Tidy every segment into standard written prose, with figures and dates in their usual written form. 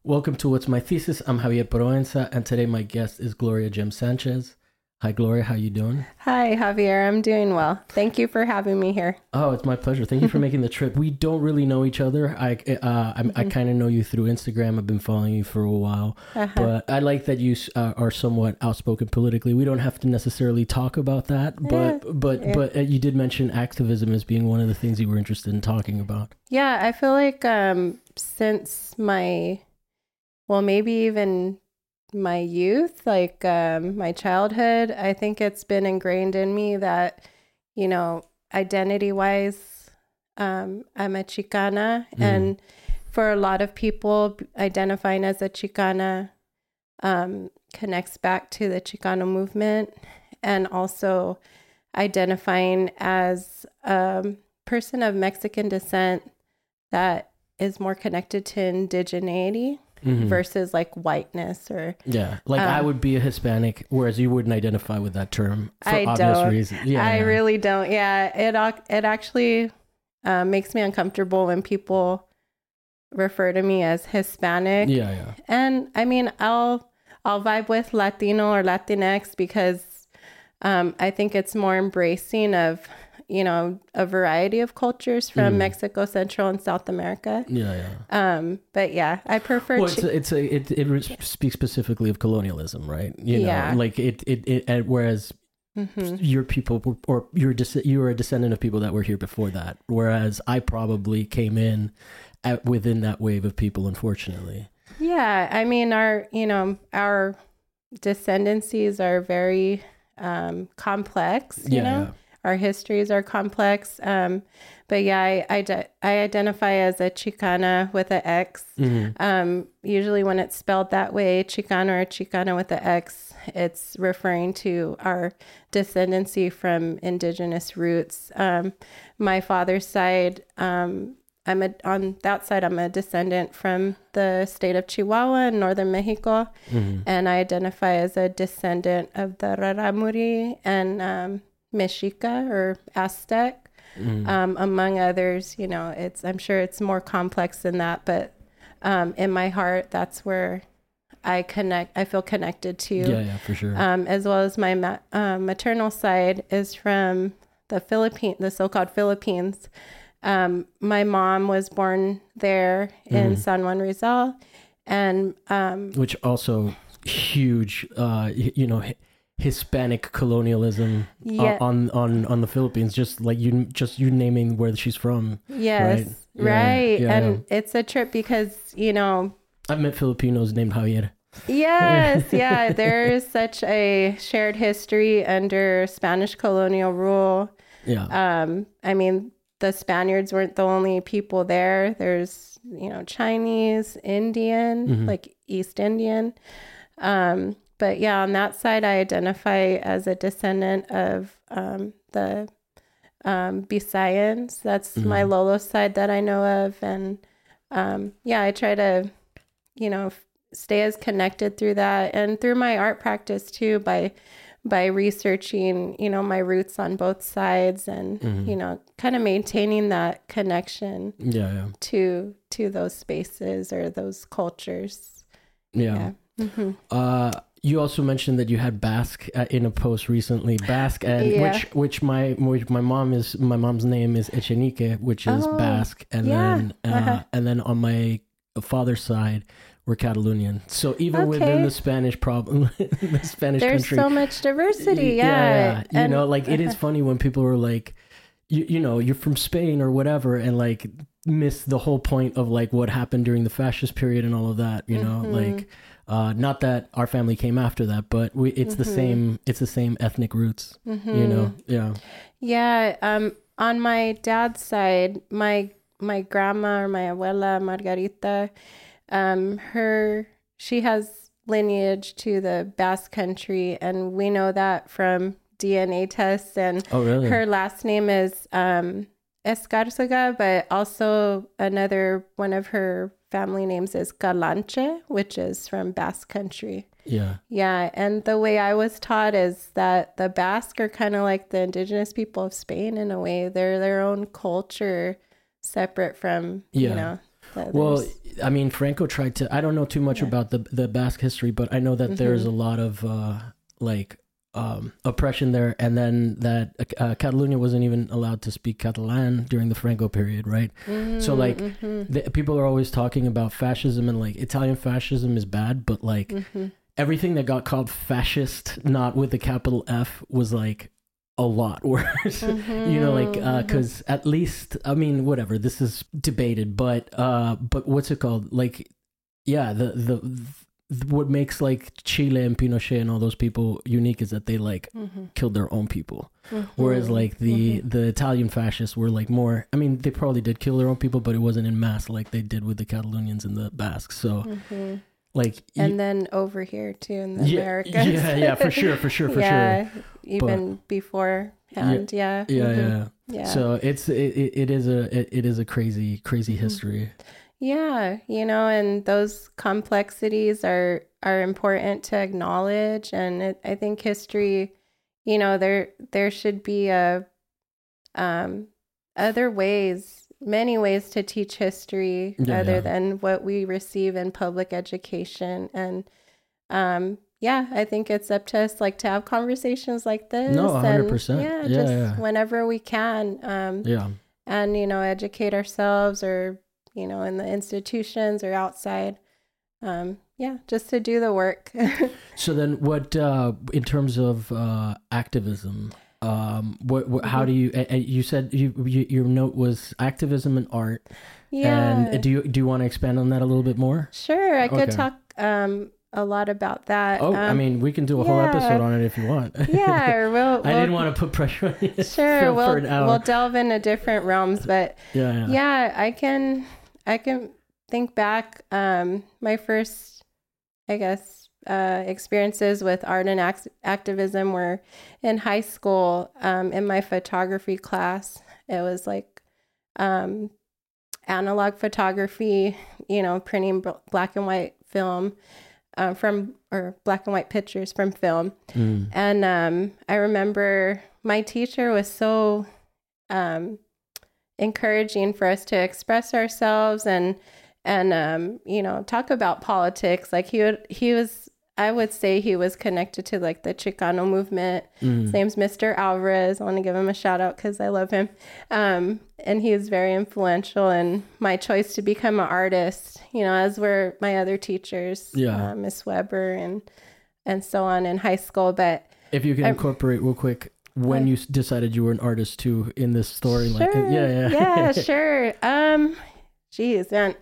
Welcome to What's My Thesis. I'm Javier Proenza, and today my guest is Gloria Gem Sanchez. Hi, Gloria. How you doing? Hi, Javier. I'm doing well. Thank you for having me here. Oh, it's my pleasure. Thank you for making the trip. We don't really know each other. I kind of know you through Instagram. I've been following you for a while, but I like that you are somewhat outspoken politically. We don't have to necessarily talk about that, but you did mention activism as being one of the things you were interested in talking about. Yeah, I feel like since maybe even my youth, like my childhood, I think it's been ingrained in me that, identity-wise, I'm a Chicana. And for a lot of people, identifying as a Chicana connects back to the Chicano movement, and also identifying as a person of Mexican descent that is more connected to indigeneity. Versus like whiteness or I would be a Hispanic, whereas you wouldn't identify with that term for I obvious don't. reasons. I really don't. It actually makes me uncomfortable when people refer to me as Hispanic. And I mean, I'll vibe with Latino or Latinx because I think it's more embracing of a variety of cultures from Mexico, Central, and South America. But yeah, I prefer. Well, it speaks specifically of colonialism, right? Like whereas your people or you were a descendant of people that were here before that, whereas I probably came in within that wave of people, unfortunately. Yeah, I mean our descendancies are very complex. You know. Our histories are complex. But yeah, I identify as a Chicana with an X. Usually when it's spelled that way, Chicano or Chicana with an X, it's referring to our descendancy from indigenous roots. My father's side, on that side, I'm a descendant from the state of Chihuahua in northern Mexico. And I identify as a descendant of the Raramuri and Mexica or Aztec, among others. I'm sure it's more complex than that, but in my heart, that's where I feel connected to. Yeah, for sure. As well as my maternal side is from the Philippines, the so-called Philippines. My mom was born there in San Juan Rizal, and which also huge, Hispanic colonialism on the Philippines, just you naming where she's from. Yes, right. And it's a trip because, I've met Filipinos named Javier. Yes, yeah. There is such a shared history under Spanish colonial rule. I mean, the Spaniards weren't the only people there. There's, Chinese, Indian, like East Indian. But yeah, on that side, I identify as a descendant of the Bisayans. That's my Lolo side that I know of. And I try to, stay as connected through that and through my art practice too, by researching, my roots on both sides and, kind of maintaining that connection to those spaces or those cultures. You also mentioned that you had Basque in a post recently. Basque, and which my mom's name is Echenique, which is Basque, and then on my father's side, we're Catalonian. So even within the Spanish problem, the Spanish there's country, so much diversity. It is funny when people are like, you're from Spain or whatever, and like miss the whole point of like what happened during the fascist period and all of that. Not that our family came after that, but it's the same ethnic roots. On my dad's side, my grandma or my abuela Margarita, she has lineage to the Basque country, and we know that from DNA tests. And her last name is Escárcega, but also another one of her family names is Calanche, which is from Basque country. Yeah. And the way I was taught is that the Basque are kind of like the indigenous people of Spain in a way. They're their own culture, separate from, Well, I mean, Franco tried to, I don't know too much about the Basque history, but I know that there's a lot of oppression there, and then that Catalonia wasn't even allowed to speak Catalan during the Franco period, right? So like people are always talking about fascism, and like Italian fascism is bad, but like everything that got called fascist, not with the capital F, was like a lot worse. You know, like because at least, I mean, whatever, this is debated, but what's it called, like, yeah, the what makes like Chile and Pinochet and all those people unique is that they like killed their own people, whereas like the Italian fascists were like more, I mean, they probably did kill their own people, but it wasn't in mass like they did with the Catalonians and the Basques. So like, and then over here too in the Americas. Yeah, for sure. Even beforehand. Yeah. So it is a crazy history. Yeah, you know, and those complexities are important to acknowledge, and I think history, you know, there should be many ways to teach history other than what we receive in public education, and I think it's up to us like to have conversations like this. No, 100%. Whenever we can, and you know, educate ourselves, or you know, in the institutions or outside. Just to do the work. So then what, in terms of activism, how do you said your note was activism and art. Yeah. And do you want to expand on that a little bit more? Sure. I could talk a lot about that. Oh, I mean, we can do a whole episode on it if you want. Yeah, or we'll I didn't want to put pressure on you. Sure, we'll delve into different realms, but I can think back. My first, I guess, experiences with art and activism were in high school. In my photography class, it was like analog photography. You know, printing black and white film. Or black and white pictures from film. And I remember my teacher was so encouraging for us to express ourselves and you know, talk about politics. Like he was, I would say he was connected to like the Chicano movement. His name's Mr. Alvarez. I want to give him a shout out because I love him. And he is very influential in my choice to become an artist, you know, as were my other teachers, Miss Weber and so on in high school. But if you can incorporate real quick, when you decided you were an artist too in this story, sure. Like, Sure. Geez, man.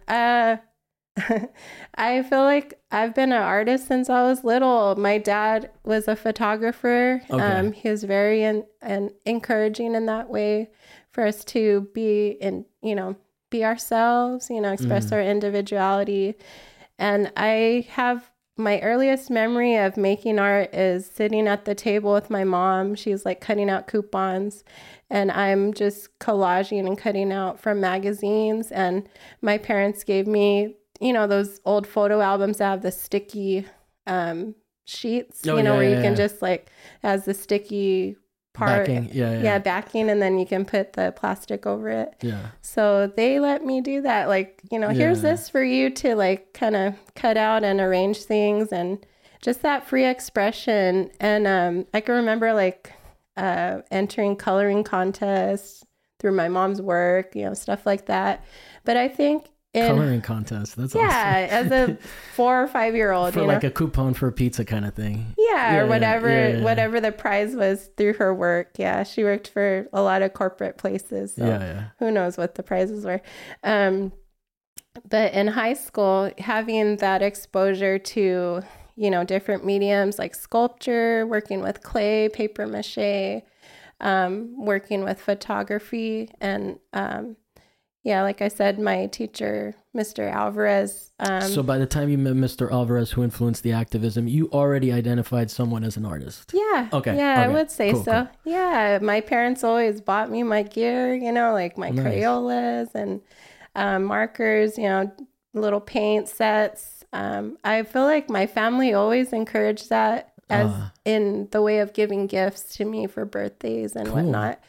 I feel like I've been an artist since I was little. My dad was a photographer. Okay. He was very encouraging in that way for us to be ourselves, you know, express our individuality. And I have my earliest memory of making art is sitting at the table with my mom. She's like cutting out coupons, and I'm just collaging and cutting out from magazines. And my parents gave me, you know, those old photo albums that have the sticky sheets, where you can just like, as the sticky part, backing, and then you can put the plastic over it. Yeah. So they let me do that. Like, you know, here's this for you to like kind of cut out and arrange things, and just that free expression. And I can remember like entering coloring contests through my mom's work, you know, stuff like that. But I think coloring contest, that's awesome. As a 4 or 5 year old, for like a coupon for a pizza kind of thing, or whatever the prize was through her work. She worked for a lot of corporate places, so who knows what the prizes were. But in high school, having that exposure to, you know, different mediums like sculpture, working with clay, paper mache, working with photography, and like I said, my teacher, Mr. Alvarez. So by the time you met Mr. Alvarez, who influenced the activism, you already identified someone as an artist. Yeah. Okay. Yeah, I would say so. Cool. Yeah. My parents always bought me my gear, you know, like my Crayolas and markers, you know, little paint sets. I feel like my family always encouraged that as in the way of giving gifts to me for birthdays and whatnot.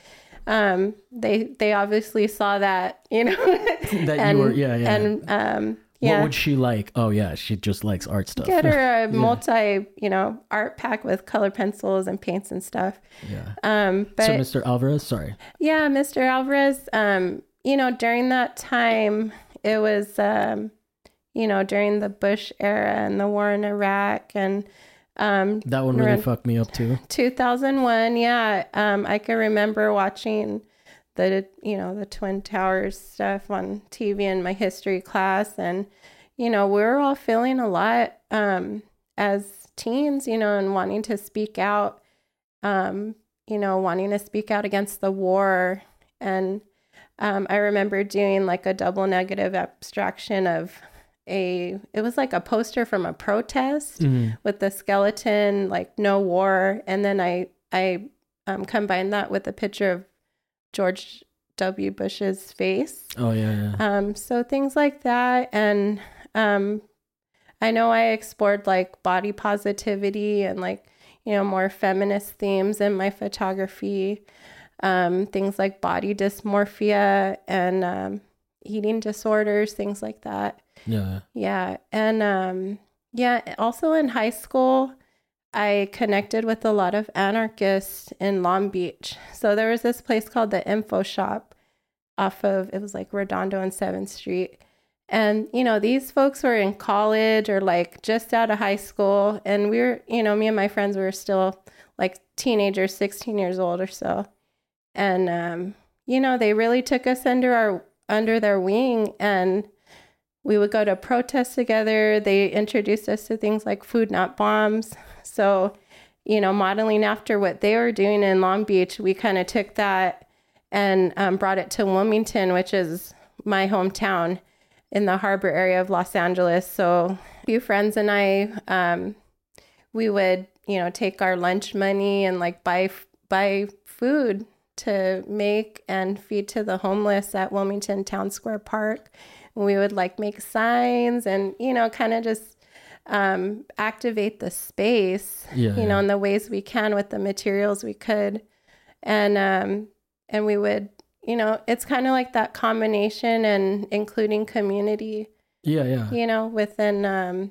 They obviously saw that, you know, that and, you were, yeah. And, yeah. What would she like? Oh yeah, she just likes art stuff. Get her a multi, you know, art pack with color pencils and paints and stuff. Yeah. But so Mr. Alvarez, sorry. Yeah, Mr. Alvarez. You know, during that time, it was, you know, during the Bush era and the war in Iraq, and that one really fucked me up too. 2001, yeah. I can remember watching the Twin Towers stuff on TV in my history class, and you know, we were all feeling a lot as teens, you know, and wanting to speak out, you know, wanting to speak out against the war. And I remember doing like a double negative abstraction of it was like a poster from a protest with the skeleton, like no war, and then I combined that with a picture of George W. Bush's face. Oh yeah. So things like that, and I know I explored like body positivity and like, you know, more feminist themes in my photography, things like body dysmorphia and eating disorders, things like that. Yeah, and also in high school, I connected with a lot of anarchists in Long Beach. So there was this place called the Info Shop it was like Redondo and 7th Street. And, you know, these folks were in college or like just out of high school. And we were, you know, me and my friends were still like teenagers, 16 years old or so. And, you know, they really took us under their wing, and we would go to protests together. They introduced us to things like Food Not Bombs. So, you know, modeling after what they were doing in Long Beach, we kind of took that and brought it to Wilmington, which is my hometown in the harbor area of Los Angeles. So a few friends and I, we would, you know, take our lunch money and like buy food to make and feed to the homeless at Wilmington Town Square Park. And we would like make signs and, you know, kind of just activate the space, you know, in the ways we can with the materials we could. And we would, you know, it's kind of like that combination and including community. Yeah. You know, within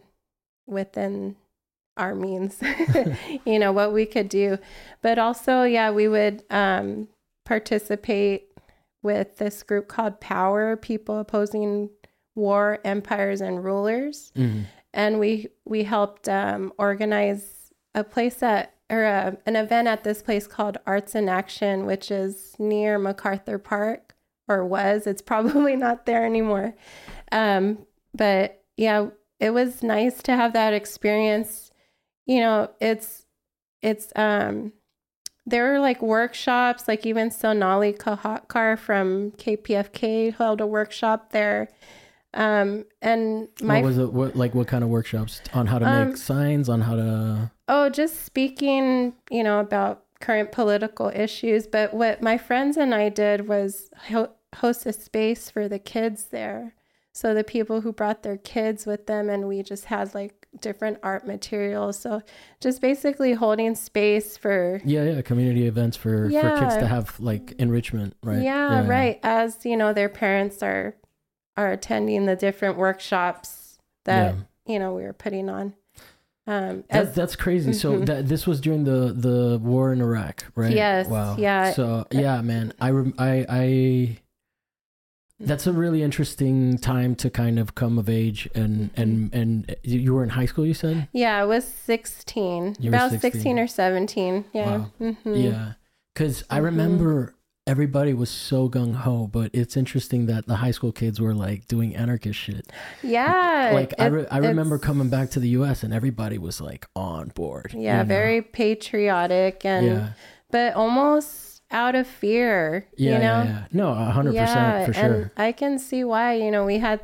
our means, you know, what we could do. But also, we would participate with this group called Power, People Opposing War, Empires, and Rulers. Mm-hmm. And we helped organize a place an event at this place called Arts in Action, which is near MacArthur Park, or was. It's probably not there anymore. But yeah, it was nice to have that experience. You know, it's there were like workshops, like even Sonali Kahatkar from KPFK held a workshop there. And what was it? What kind of workshops on how to make signs, on how to? Oh, just speaking, you know, about current political issues. But what my friends and I did was host a space for the kids there. So the people who brought their kids with them, and we just had like different art materials. So just basically holding space for community events for kids to have like enrichment, right? Yeah, right. As you know, their parents are attending the different workshops that you know we were putting on. That's crazy. Mm-hmm. So this was during the war in Iraq, right? Yes. Wow. Yeah. So man, I that's a really interesting time to kind of come of age, and you were in high school, you said? Yeah, I was 16. About 16 or 17. Yeah. Wow. Mm-hmm. Yeah. Because I remember everybody was so gung-ho, but it's interesting that the high school kids were like doing anarchist shit. Yeah. Like I remember coming back to the US and everybody was like on board. Yeah, you know? Very patriotic but almost out of fear, you know? Yeah. No, 100% for sure. And I can see why, you know, we had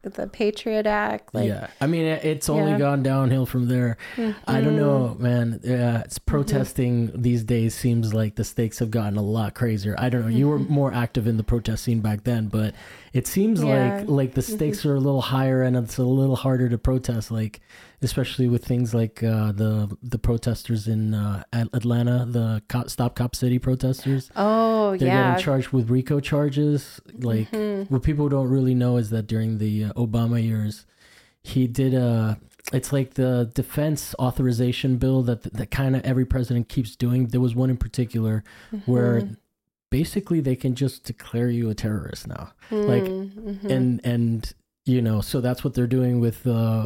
the Patriot Act. Like, yeah, I mean, it's only gone downhill from there. I don't know, man. It's protesting these days seems like the stakes have gotten a lot crazier. I don't know. You were more active in the protest scene back then, but it seems like the stakes are a little higher and it's a little harder to protest. Like, especially with things like the protesters in Atlanta, the Stop Cop City protesters. Oh, they're getting charged with RICO charges. Like, what people don't really know is that during the Obama years, he did it's like the defense authorization bill that kind of every president keeps doing. There was one in particular where basically they can just declare you a terrorist now. Like, and you know, so that's what they're doing with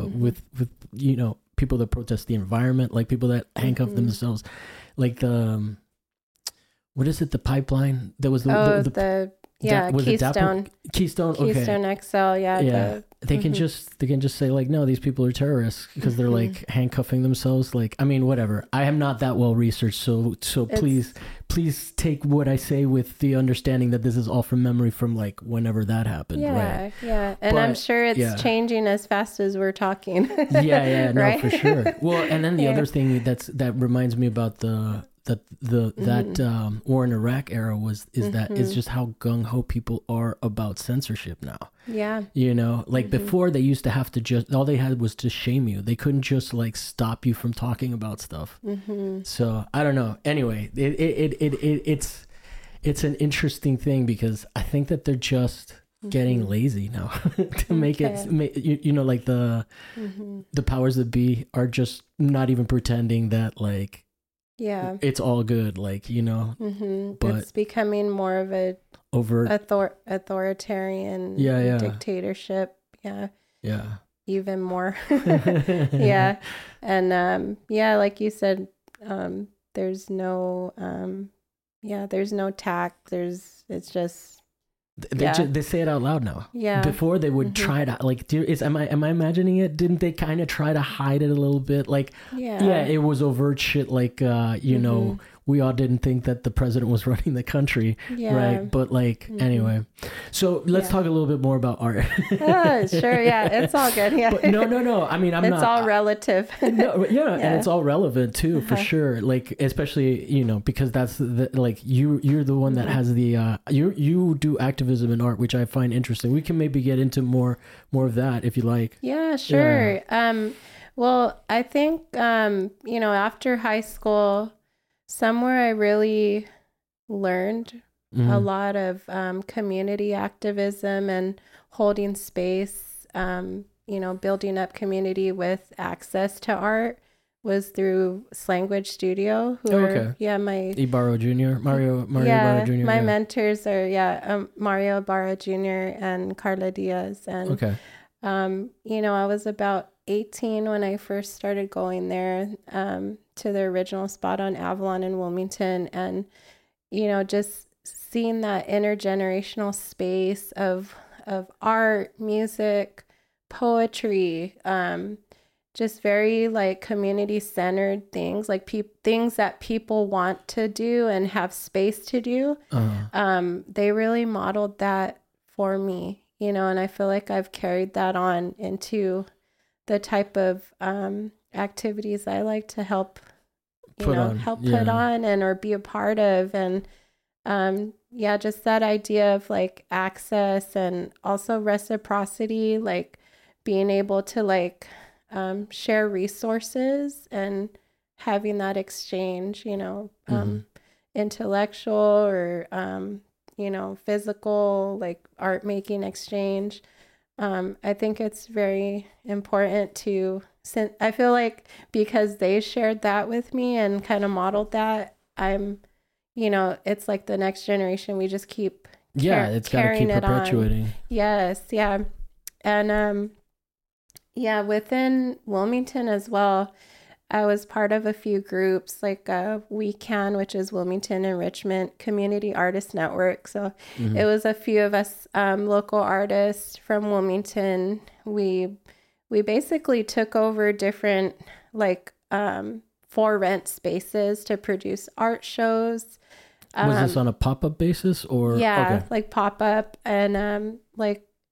you know, people that protest the environment, like people that handcuff themselves, like the what is it, the pipeline that was the Keystone. Okay. XL. They can just say like, no, these people are terrorists because they're like handcuffing themselves. Like, I mean, whatever. I am not that well researched, so please take what I say with the understanding that this is all from memory from like whenever that happened. Yeah, right? And I'm sure it's changing as fast as we're talking. No, right? For sure. Well, and then the other thing that reminds me about that war in Iraq era is just how gung-ho people are about censorship now. Yeah. You know, like before they used to have to just, all they had was to shame you. They couldn't just like stop you from talking about stuff. So I don't know. Anyway, it's an interesting thing because I think that they're just getting lazy now to make it, you know, like the powers that be are just not even pretending that like, it's all good, like, you know. But it's becoming more of a overt authoritarian dictatorship. Even more. And like you said, there's no tact. It's just they say it out loud now. Before they would try to like, am I imagining it? Didn't they kind of try to hide it a little bit? Like, it was overt shit. Like, you know, we all didn't think that the president was running the country, right? But like, anyway, so let's talk a little bit more about art. Sure, it's all good. Yeah, but no. I mean, it's all relative. And it's all relevant too, for sure. Like, especially, you know, because that's like you're the one that has the you do activism in art, which I find interesting. We can maybe get into more of that if you like. Yeah, sure. Well, I think you know, after high school, somewhere I really learned a lot of community activism and holding space, you know, building up community with access to art was through Slanguage Studio, who are my Ibarra Jr. Mario Ibarra Jr. My mentors are Mario Ibarra Jr. and Carla Diaz. And you know, I was about 18 when I first started going there to the original spot on Avalon in Wilmington, and you know, just seeing that intergenerational space of art, music, poetry, just very like community centered things, like things that people want to do and have space to do. They really modeled that for me, you know, and I feel like I've carried that on into the type of activities I like to help put on and or be a part of. And just that idea of like access and also reciprocity, like being able to like share resources and having that exchange, you know, intellectual or you know, physical, like art making exchange. I think it's very important I feel like because they shared that with me and kind of modeled that, I'm, you know, it's like the next generation, we just keep it's got to keep perpetuating. Yes. Yeah. And within Wilmington as well, I was part of a few groups like We Can, which is Wilmington Enrichment Community Artist Network. So it was a few of us local artists from Wilmington. We basically took over different like for rent spaces to produce art shows. Was this on a pop-up basis or? Like pop-up, and like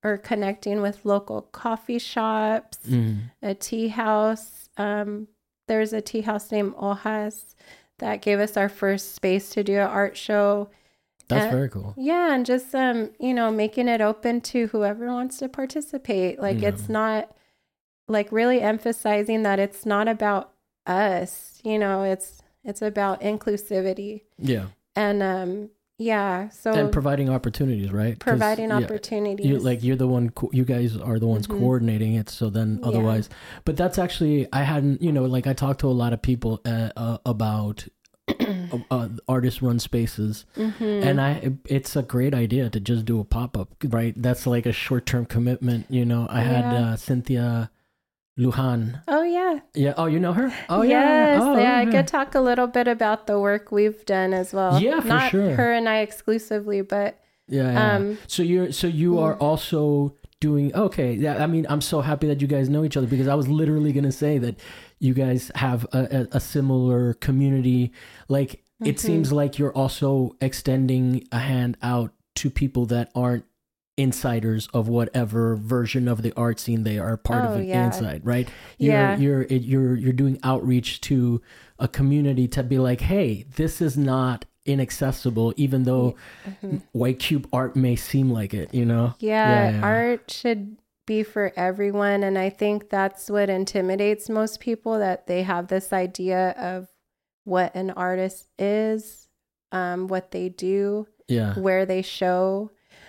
or connecting with local coffee shops, a tea house. There's a tea house named Hojas that gave us our first space to do an art show. That's very cool. Yeah, and just making it open to whoever wants to participate. Like it's not like really emphasizing that it's not about us. It's about inclusivity. Yeah. And so and providing opportunities, right? Providing opportunities. You're the one. You guys are the ones coordinating it. So then, otherwise, but that's actually I hadn't. I talked to a lot of people about artist-run spaces, and it's a great idea to just do a pop-up, right? That's like a short-term commitment. I had Cynthia Lujan. Oh yeah. Yeah. Oh, you know her? Oh yes. Yeah. Oh, yeah. I could talk a little bit about the work we've done as well. Yeah, for Not sure. her and I exclusively, but yeah. So you are also doing okay. Yeah. I mean, I'm so happy that you guys know each other, because I was literally gonna say that you guys have a similar community. Like it seems like you're also extending a hand out to people that aren't insiders of whatever version of the art scene they are part of inside, right? You're doing outreach to a community to be like, hey, this is not inaccessible, even though white cube art may seem like it, art should be for everyone. And I think that's what intimidates most people, that they have this idea of what an artist is, what they do, where they show.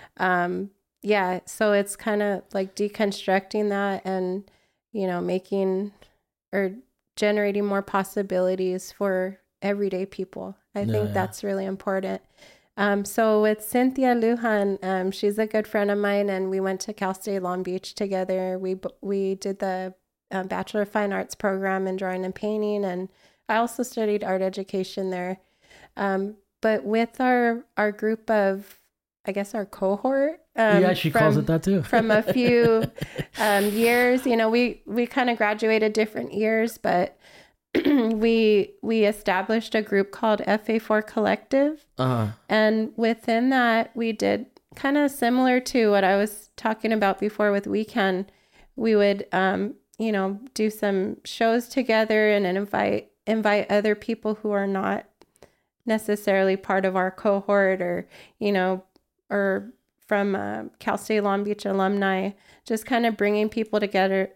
So it's kind of like deconstructing that and, making or generating more possibilities for everyday people. I think that's really important. So with Cynthia Lujan, she's a good friend of mine, and we went to Cal State Long Beach together. We did the Bachelor of Fine Arts program in drawing and painting, and I also studied art education there. But with our group of, I guess, our cohort. She calls it that too. From a few years, we kind of graduated different years, but we established a group called FA4 Collective. And within that, we did kind of similar to what I was talking about before with Weekend. We would, do some shows together and invite other people who are not necessarily part of our cohort, or from Cal State Long Beach alumni, just kind of bringing people together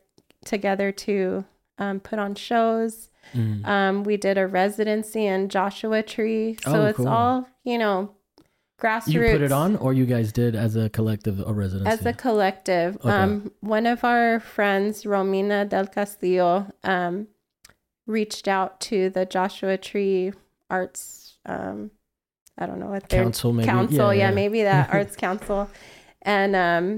to put on shows. We did a residency in Joshua Tree. So it's cool. All, grassroots. You put it on, or you guys did as a collective, a residency? As a collective. Okay. One of our friends, Romina del Castillo, reached out to the Joshua Tree Arts, I don't know what their council, maybe. Maybe that arts council. And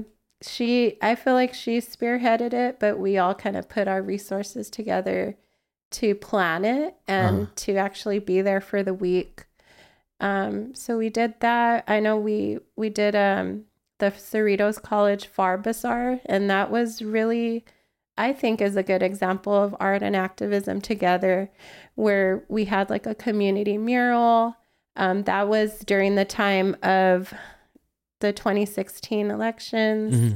I feel like she spearheaded it, but we all kind of put our resources together to plan it and to actually be there for the week. So we did that. I know we did the Cerritos College Far Bazaar, and that was really, I think, is a good example of art and activism together, where we had like a community mural. That was during the time of the 2016 elections,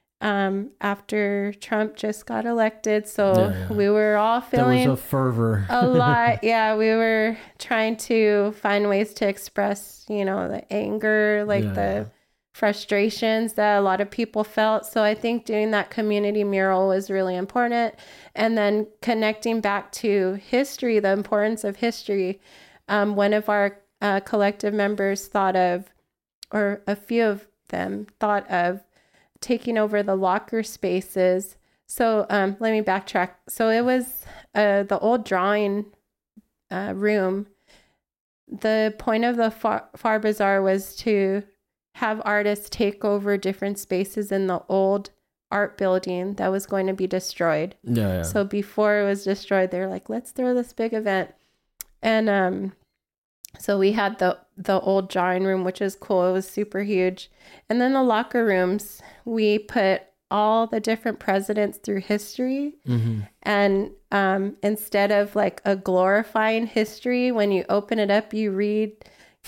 after Trump just got elected. So we were all feeling... There was a fervor. A lot. Yeah, we were trying to find ways to express, the anger, the frustrations that a lot of people felt. So I think doing that community mural was really important. And then connecting back to history, the importance of history. One of our collective members thought of, or a few of them thought of, taking over the locker spaces. So let me backtrack. So it was the old drawing room. The point of the Far Bazaar was to have artists take over different spaces in the old art building that was going to be destroyed. So before it was destroyed, they're like, let's throw this big event. And so we had the old drawing room, which is cool. It was super huge. And then the locker rooms, we put all the different presidents through history. And instead of like a glorifying history, when you open it up, you read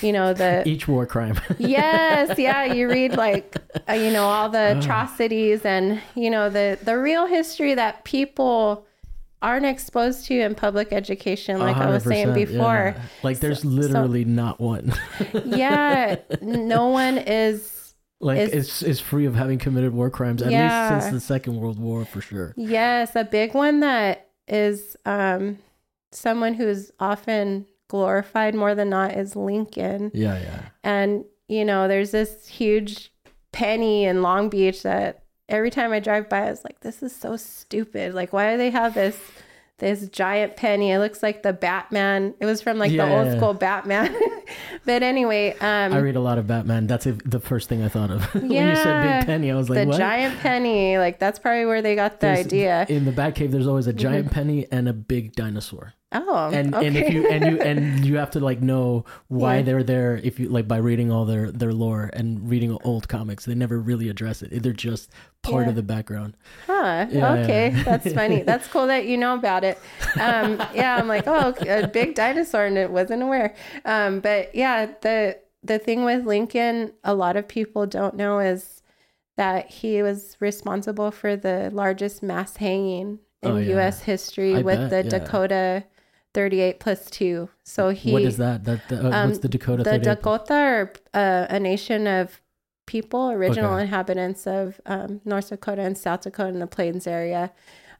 each war crime. Yes. Yeah. You read like, all the atrocities and, the real history that people aren't exposed to in public education. Like I was saying before, yeah. Like there's literally not one. Yeah. No one is free of having committed war crimes, at least since the Second World War, for sure. Yes. A big one that is, someone who's often glorified more than not is Lincoln. Yeah. And, there's this huge penny in Long Beach that every time I drive by, I was like, this is so stupid. Like, why do they have this giant penny? It looks like the Batman. It was from the old school Batman. But anyway, I read a lot of Batman. That's the first thing I thought of. When you said big penny, I was like, the what? Giant penny. Like, that's probably where they got the idea. In the Batcave, there's always a giant penny and a big dinosaur. Oh, and okay. and if you have to know why they're there, if you by reading all their lore and reading old comics. They never really address it. They're just part of the background. Okay. That's funny. That's cool that you know about it. I'm like, oh, a big dinosaur, and it wasn't aware. But yeah, the thing with Lincoln, a lot of people don't know, is that he was responsible for the largest mass hanging in U.S. history with the Dakota 38+2. So what is that? What's the Dakota? The Dakota are a nation of people, original inhabitants of North Dakota and South Dakota in the Plains area.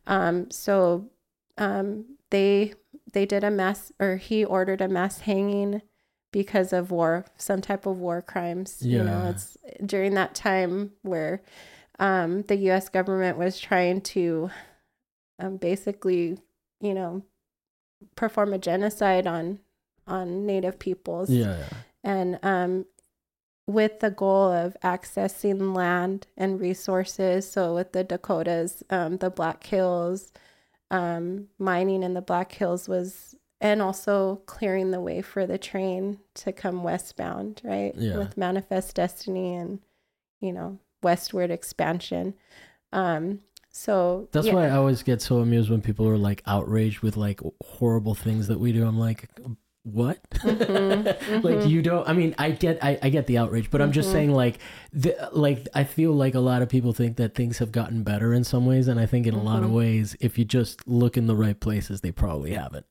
They did a mass, or he ordered a mass hanging because of war, some type of war crimes. Yeah. It's during that time where the U.S. government was trying to basically, perform a genocide on Native peoples. Yeah. And with the goal of accessing land and resources. So with the Dakotas, the Black Hills, mining in the Black Hills and also clearing the way for the train to come westbound, right? Yeah. With Manifest Destiny and, westward expansion. So that's why I always get so amused when people are outraged with horrible things that we do. I'm like, what? You don't, I mean, I get the outrage, but I'm just saying I feel like a lot of people think that things have gotten better in some ways. And I think in a lot of ways, if you just look in the right places, they probably haven't,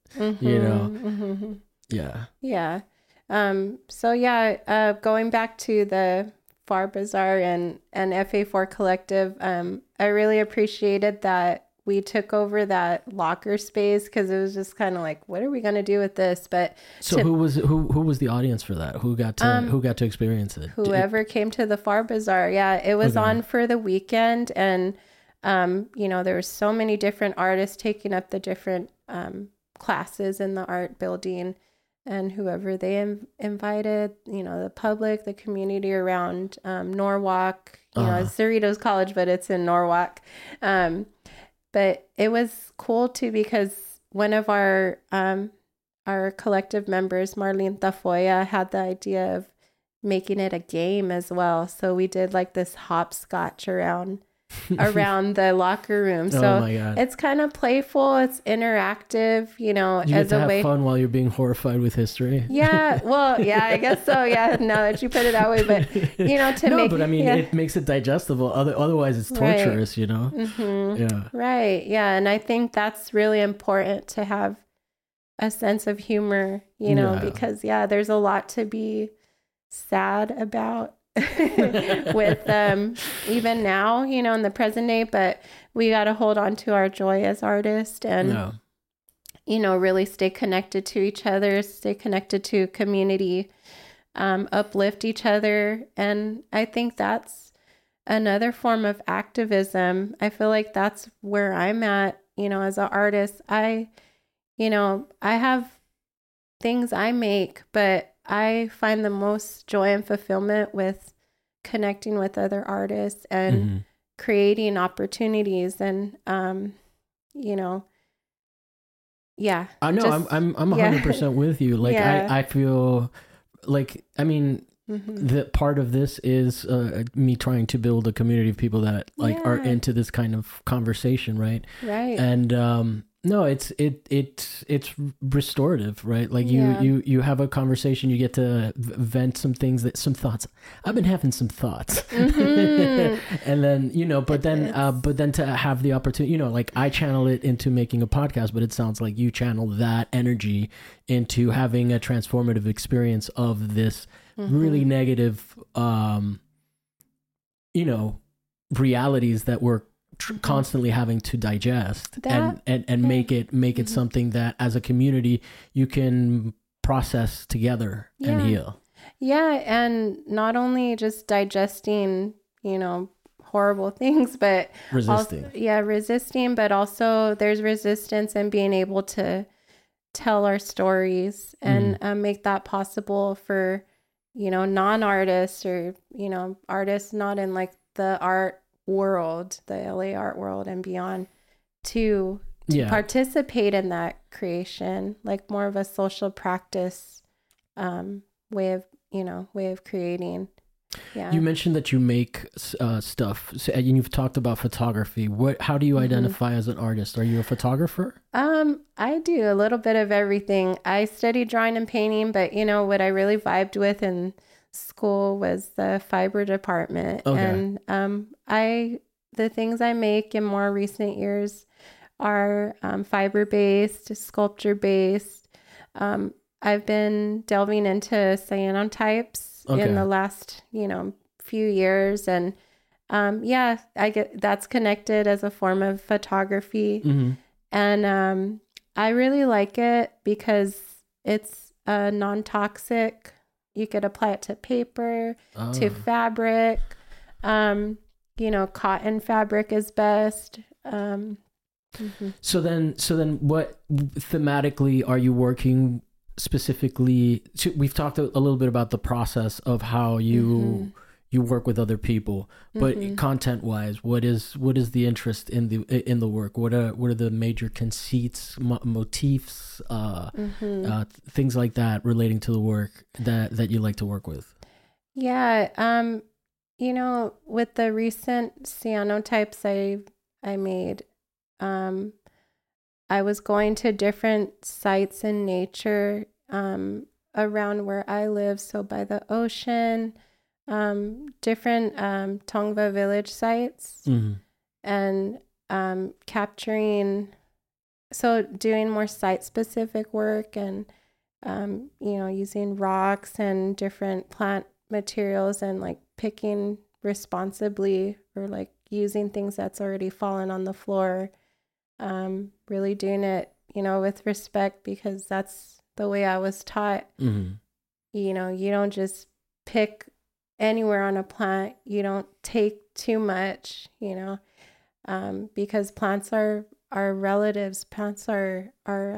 Yeah. Yeah. Going back to the FAR Bazaar and FA4 Collective, I really appreciated that we took over that locker space, because it was just kind of like, what are we going to do with this? But who was the audience for that? Who got to experience it? Whoever came to the FAR Bazaar. Yeah, it was on for the weekend, and there were so many different artists taking up the different classes in the art building. And whoever they invited, the public, the community around Norwalk, it's Cerritos College, but it's in Norwalk. But it was cool too, because one of our collective members, Marlene Tafoya, had the idea of making it a game as well. So we did this hopscotch around the locker room. So it's kind of playful, it's interactive, you get to have fun while you're being horrified with history. Yeah, well, yeah, I guess so. Yeah, now that you put it that way, but it makes it digestible. Otherwise it's torturous, Yeah. Right. Yeah. And I think that's really important, to have a sense of humor, because there's a lot to be sad about with even now, in the present day, but we got to hold on to our joy as artists and really stay connected to each other, stay connected to community, uplift each other. And I think that's another form of activism. I feel like that's where I'm at, as an artist. I have things I make, but I find the most joy and fulfillment with connecting with other artists and creating opportunities. And, yeah. I know. I'm 100% with you. I feel like, the part of this is me trying to build a community of people that are into this kind of conversation. Right. Right. And, No, it's restorative, right? Like you have a conversation, you get to vent some thoughts. I've been having some thoughts, and then but then to have the opportunity, like I channel it into making a podcast, but it sounds like you channel that energy into having a transformative experience of this really negative, realities that we're constantly having to digest and make it something that as a community you can process together and heal. Yeah, and not only just digesting, horrible things, but resisting, but also there's resistance in being able to tell our stories and make that possible for, non-artists or, artists not in like the art world, the LA art world and beyond, to participate in that creation, like more of a social practice way of creating. Yeah. You mentioned that you make stuff, and you've talked about photography. How do you identify as an artist? Are you a photographer? I do a little bit of everything. I studied drawing and painting, but what I really vibed with in school was the fiber department. Okay. And the things I make in more recent years are fiber based, sculpture based. I've been delving into cyanotypes in the last few years, and I get that's connected as a form of photography. And I really like it because it's non-toxic. You could apply it to paper, to fabric. Cotton fabric is best. So then what thematically are you working specifically to? We've talked a little bit about the process of how you work with other people, but content wise, what is the interest in the work? What are the major conceits, motifs, things like that relating to the work that you like to work with? Yeah. With the recent cyanotypes I made, I was going to different sites in nature around where I live, so by the ocean, different Tongva village sites, and doing more site-specific work and, using rocks and different plant materials and like picking responsibly or like using things that's already fallen on the floor, really doing it, with respect, because that's the way I was taught. You don't just pick anywhere on a plant. You don't take too much, because plants are relatives. Plants are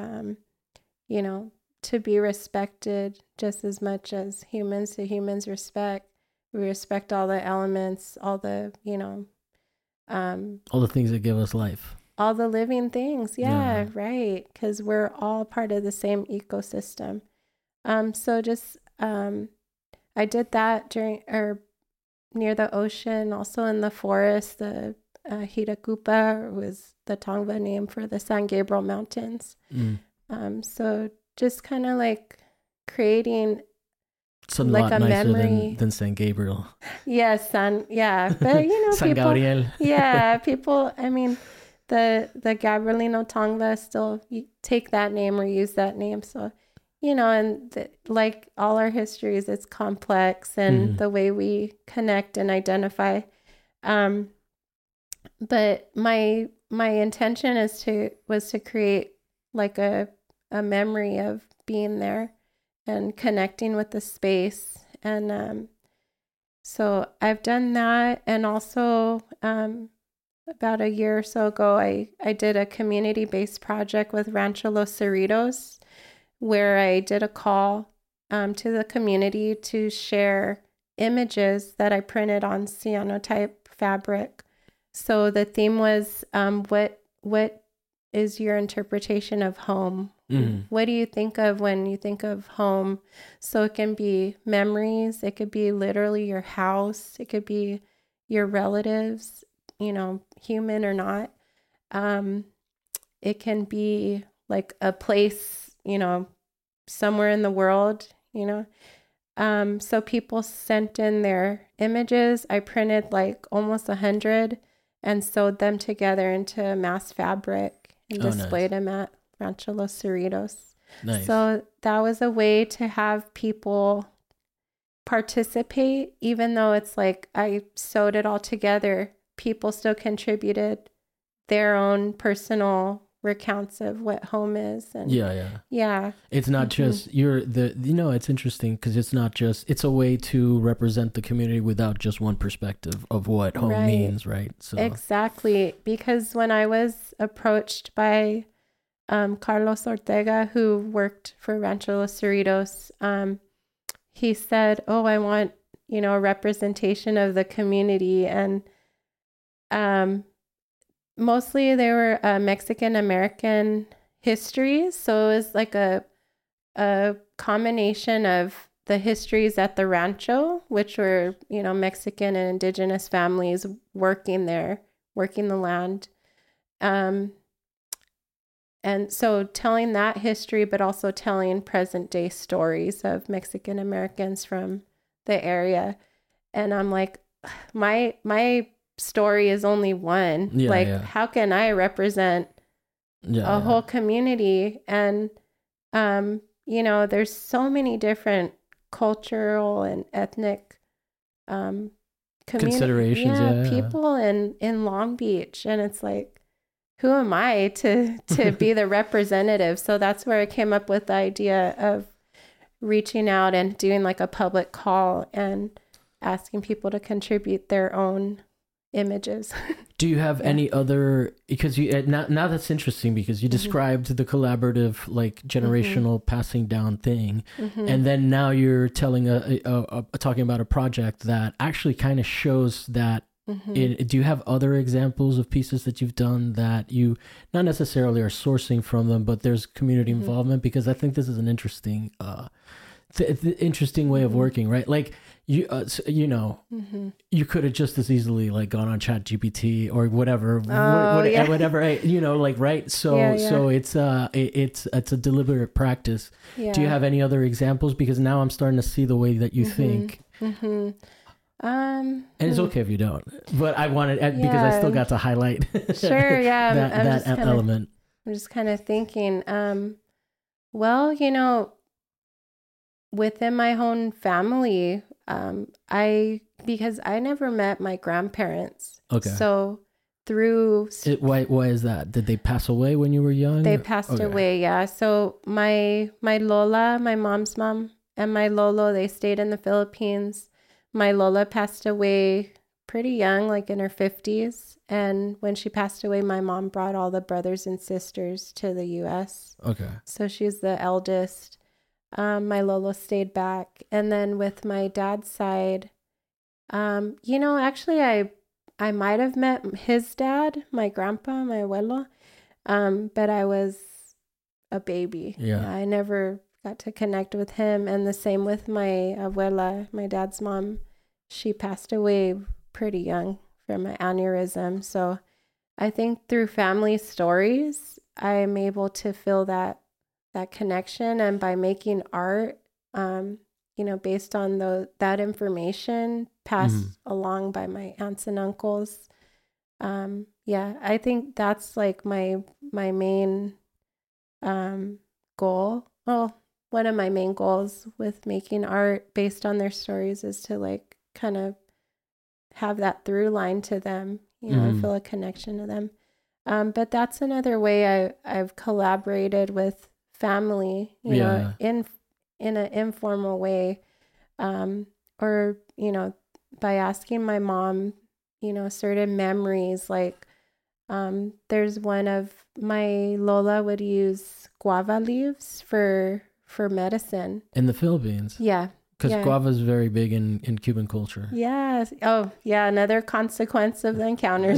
to be respected just as much as humans to humans respect. We respect all the elements, all the, all the things that give us life. All the living things. Yeah. Right. Because we're all part of the same ecosystem. So just, I did that near the ocean, also in the forest. The Hirakupa was the Tongva name for the San Gabriel Mountains. So just kind of like creating like a memory than San Gabriel. Yes, but San people, Gabriel. Yeah, people. I mean, the Gabrielino Tongva still take that name or use that name. So, and like all our histories, it's complex and the way we connect and identify. But my intention was to create like a memory of being there and connecting with the space. And so I've done that. And also about a year or so ago, I did a community-based project with Rancho Los Cerritos, where I did a call to the community to share images that I printed on cyanotype fabric. So the theme was, what is your interpretation of home? What do you think of when you think of home? So it can be memories. It could be literally your house. It could be your relatives, human or not. it can be like a place, you know, somewhere in the world, you know. So people sent in their images. I printed like almost 100 and sewed them together into mass fabric and displayed them at Rancho Los Cerritos. Nice. So that was a way to have people participate, even though it's like I sewed it all together. People still contributed their own personal recounts of what home is. And yeah. It's not just it's interesting because it's not just, it's a way to represent the community without just one perspective of what home means, right? So exactly, because when I was approached by Carlos Ortega, who worked for Rancho Los Cerritos, he said, "Oh, I want, you know, a representation of the community." And mostly they were Mexican American histories, so it was like a combination of the histories at the rancho, which were, you know, Mexican and indigenous families working there, working the land. And so telling that history, but also telling present day stories of Mexican Americans from the area. And I'm like, my story is only one. How can I represent a whole community? And, you know, there's so many different cultural and ethnic considerations. People in Long Beach. And it's like, who am I to be the representative? So that's where I came up with the idea of reaching out and doing like a public call and asking people to contribute their own images. Do you have any other, because you now that's interesting because you described the collaborative, like generational passing down thing, and then now you're telling talking about a project that actually kind of shows that. Do you have other examples of pieces that you've done that you not necessarily are sourcing from them, but there's community involvement? Because I think this is an interesting interesting way of working, right? Like you you could have just as easily like gone on ChatGPT or whatever, whatever, you know, like, right. So it's a deliberate practice. Do you have any other examples? Because now I'm starting to see the way that you think. And it's okay if you don't, but I wanted, because I still got to highlight that element. I'm just kind of thinking, well, you know, within my own family, because I never met my grandparents. Okay. So through... Why is that? Did they pass away when you were young? They passed away, yeah. So my Lola, my mom's mom, and my Lolo, they stayed in the Philippines. My Lola passed away pretty young, like in her 50s. And when she passed away, my mom brought all the brothers and sisters to the U.S. Okay. So she's the eldest. My Lolo stayed back. And then with my dad's side, you know, actually I might have met his dad, my grandpa, my abuelo, but I was a baby. Yeah. I never got to connect with him. And the same with my abuela, my dad's mom. She passed away pretty young from an aneurysm. So I think through family stories, I'm able to feel that connection. And by making art, you know, based on that information passed along by my aunts and uncles. I think that's like my main goal. Well, one of my main goals with making art based on their stories is to like kind of have that through line to them, you know, and feel a connection to them. But that's another way I've collaborated with family, you know, in an informal way, or, you know, by asking my mom, you know, certain memories, like there's one of my Lola would use guava leaves for medicine. In the Philippines? Yeah. Because guava is very big in Cuban culture. Yeah. Oh, yeah. Another consequence of the encounters.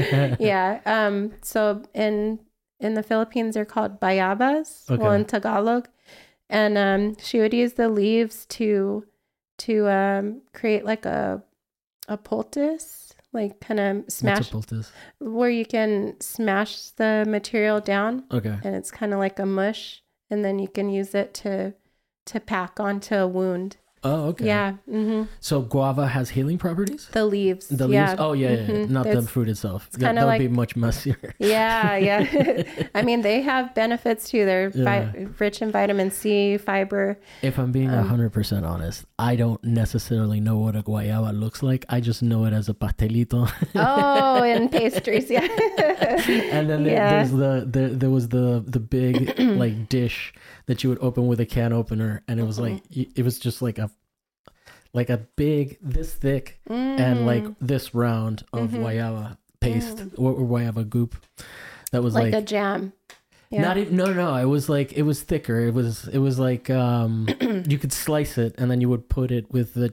So in the Philippines, they're called bayabas, well, in Tagalog. And she would use the leaves to create like a poultice, like kind of smash, where you can smash the material down. Okay. And it's kind of like a mush, and then you can use it to pack onto a wound. Oh, okay. Yeah. Mm-hmm. So guava has healing properties? The leaves. The leaves? Oh, yeah, mm-hmm. Not the fruit itself. That would be much messier. Yeah. I mean, they have benefits too. They're rich in vitamin C, fiber. If I'm being 100% honest, I don't necessarily know what a guayaba looks like. I just know it as a pastelito. Oh, in pastries, yeah. And then there was the big like dish that you would open with a can opener, and it was like it was just like a big this thick and like this round of guayaba paste or guayaba goop that was like a jam. Yeah. No, it was thicker. It was like you could slice it, and then you would put it with the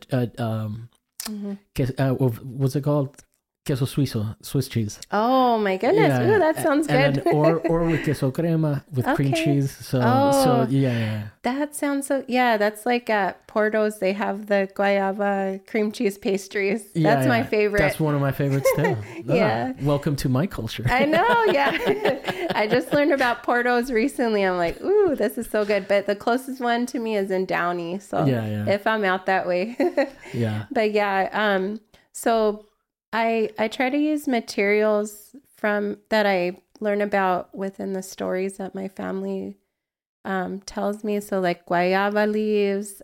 what's it called? Queso suizo, Swiss cheese. Oh my goodness! Yeah. Ooh, that sounds good. Then, or with queso crema with cream cheese. So yeah. That sounds so. Yeah, that's like at Porto's. They have the guayaba cream cheese pastries. That's my favorite. That's one of my favorites too. Yeah. Welcome to my culture. I know. Yeah. I just learned about Porto's recently. I'm like, ooh, this is so good. But the closest one to me is in Downey. So if I'm out that way. Yeah. But yeah. So. I try to use materials from that I learn about within the stories that my family tells me. So like guayaba leaves.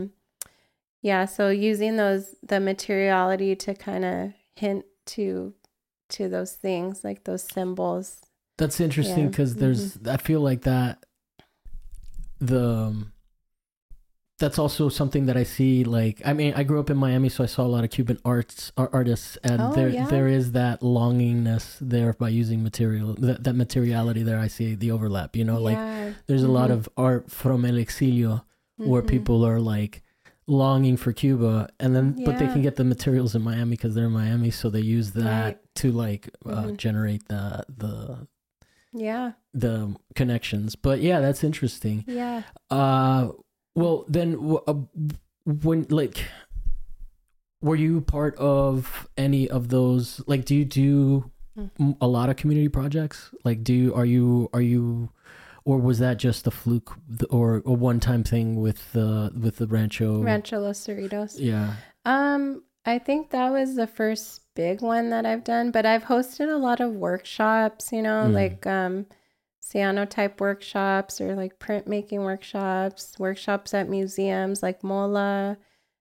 So using the materiality to kind of hint to those things, like those symbols. That's interesting because I feel like that's also something that I see. Like, I mean, I grew up in Miami, so I saw a lot of Cuban artists, and there is that longingness there by using material, that materiality there. I see the overlap, like there's a lot of art from El Exilio where people are like longing for Cuba, and then but they can get the materials in Miami because they're in Miami, so they use that to like generate the connections. But yeah, that's interesting. Yeah. Well, then, when were you part of any of those? Like, do you do a lot of community projects? Like, are you, or was that just a fluke or a one-time thing with the Rancho Los Cerritos? Yeah. I think that was the first big one that I've done, but I've hosted a lot of workshops. Like cyanotype workshops or like printmaking workshops at museums like MOLA,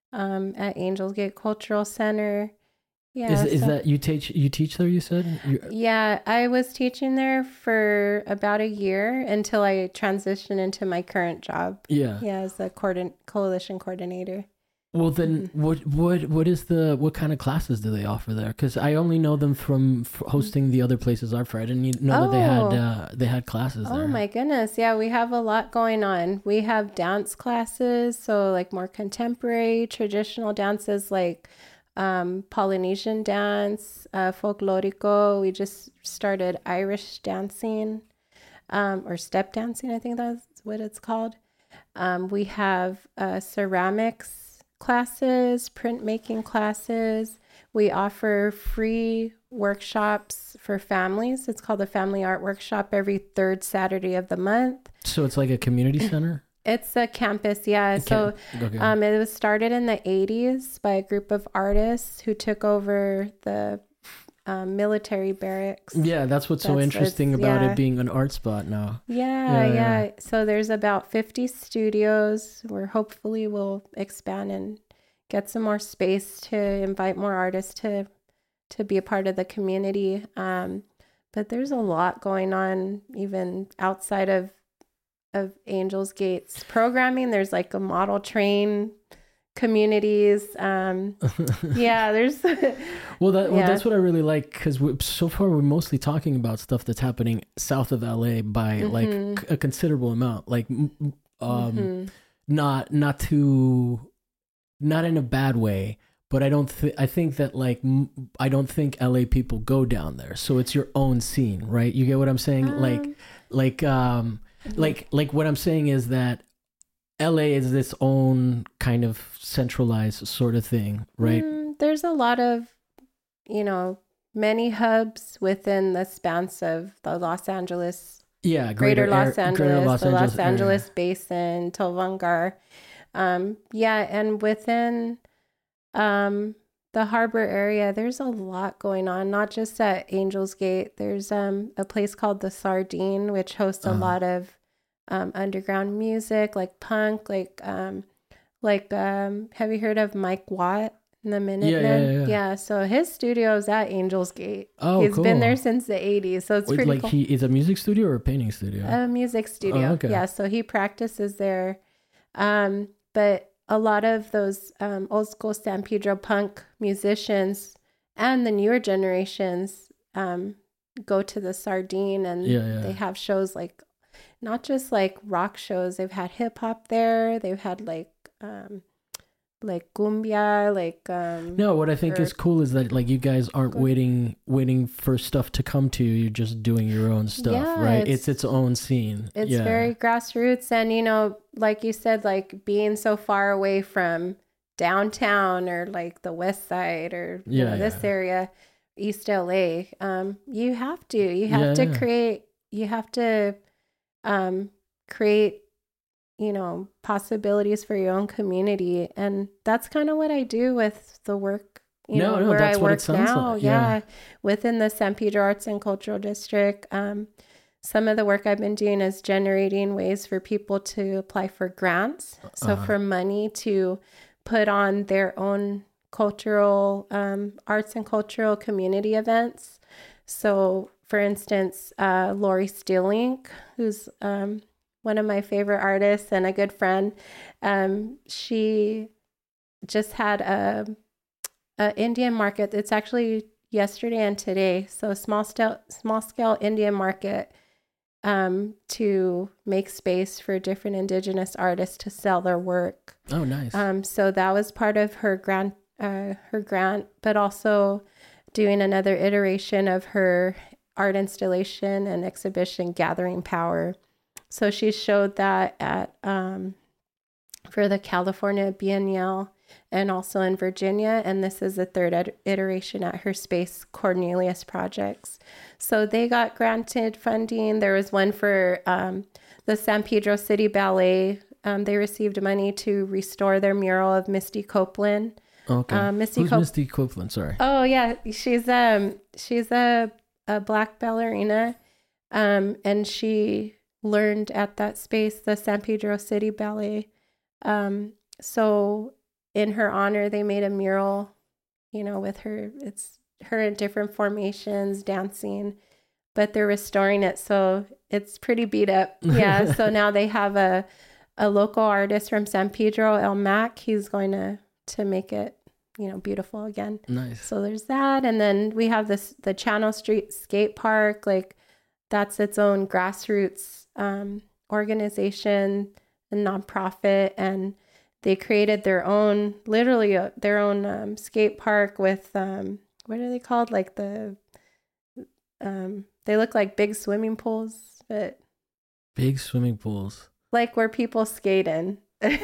at Angels Gate Cultural Center. Yeah. Is that you teach there, you said? Yeah, I was teaching there for about a year until I transitioned into my current job. Yeah. Yeah, as a coalition coordinator. Well, then, what kind of classes do they offer there? Because I only know them from hosting the other places I've tried. I didn't know that they had classes there. Oh my goodness, yeah, we have a lot going on. We have dance classes, so like more contemporary, traditional dances like Polynesian dance, folklorico. We just started Irish dancing, or step dancing. I think that's what it's called. We have ceramics classes, printmaking classes. We offer free workshops for families. It's called the Family Art Workshop every third Saturday of the month. So it's like a community center? It's a campus, yeah. It was started in the 80s by a group of artists who took over the military barracks. Yeah, that's what's so interesting about it being an art spot now. Yeah. So there's about 50 studios where hopefully we'll expand and get some more space to invite more artists to be a part of the community. But there's a lot going on even outside of Angels Gate's programming. There's like a model train communities. There's that's what I really like, because so far we're mostly talking about stuff that's happening south of LA by like a considerable amount, like not in a bad way, but I think that like I don't think LA people go down there, so it's your own scene, right? You get what I'm saying? Like what I'm saying is that LA is its own kind of centralized sort of thing, right? There's a lot of many hubs within the spans of the Los Angeles, greater Los Angeles, the Los Angeles Basin, Tolvangar. And within the harbor area, there's a lot going on, not just at Angels Gate. There's a place called the Sardine, which hosts a lot of underground music, like punk, have you heard of Mike Watt and the Minutemen? Yeah. So his studio is at Angels Gate. He's been there since the 80s, so it's pretty cool. He is a music studio or a painting studio? A music studio. Yeah, so he practices there. But a lot of those old school San Pedro punk musicians and the newer generations go to the Sardine, and they have shows like, not just like rock shows. They've had hip hop there. They've had like cumbia, no, what I think is cool is that like you guys aren't waiting for stuff to come to you. You're just doing your own stuff, right? It's its own scene. It's very grassroots, and like you said, like being so far away from downtown or like the West Side or this area, East LA. You have to create possibilities for your own community. And that's kind of what I do with the work, where I work now. Like. Within the San Pedro Arts and Cultural District. Some of the work I've been doing is generating ways for people to apply for grants. So for money to put on their own cultural, arts and cultural community events. So for instance, Lori Steelink, who's, one of my favorite artists and a good friend. She just had a Indian market. It's actually yesterday and today. So small scale Indian market to make space for different Indigenous artists to sell their work. Oh, nice. So that was part of her grant, but also doing another iteration of her art installation and exhibition, Gathering Power. So she showed that at for the California Biennial and also in Virginia. And this is the third iteration at her space, Cornelius Projects. So they got granted funding. There was one for the San Pedro City Ballet. They received money to restore their mural of Misty Copeland. Okay. Misty Copeland? Sorry. Oh yeah, she's a Black ballerina, and she learned at that space, the San Pedro City Ballet. So in her honor, they made a mural, with her. It's her in different formations dancing, but they're restoring it, so it's pretty beat up. Yeah. So now they have a local artist from San Pedro, El Mac. He's going to make it, beautiful again. Nice. So there's that, and then we have the Channel Street Skate Park. Like that's its own grassroots organization and nonprofit, and they created their own, skate park with what are they called? Like they look like big swimming pools, but big swimming pools, like where people skate in.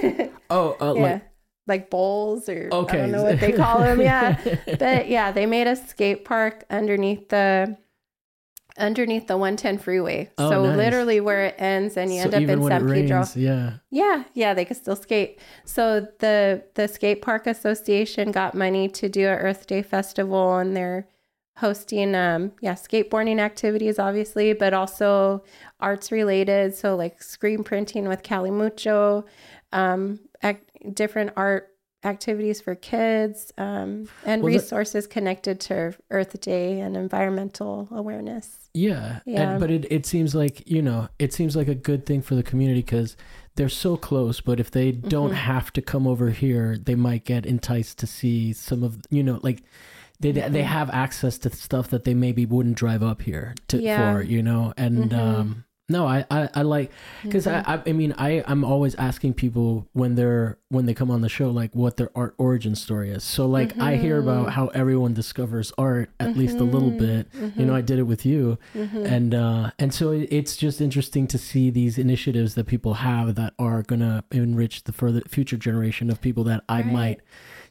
Like bowls, or okay. I don't know what they call them. Yeah, but yeah, they made a skate park underneath the 110 freeway. Oh, so nice. Literally where it ends, and you end up in San Pedro. Yeah, they could still skate. So the Skate Park Association got money to do a Earth Day festival, and they're hosting skateboarding activities, obviously, but also arts related. So like screen printing with Cali Mucho, different art activities for kids, and resources connected to Earth Day and environmental awareness. Yeah. But it seems like, it seems like a good thing for the community because they're so close, but if they don't have to come over here, they might get enticed to see some of, they have access to stuff that they maybe wouldn't drive up here for, and no, I like, because I'm always asking people when they come on the show, like what their art origin story is. So like I hear about how everyone discovers art at least a little bit. I did it with you, and so it's just interesting to see these initiatives that people have that are gonna enrich the future generation of people that I might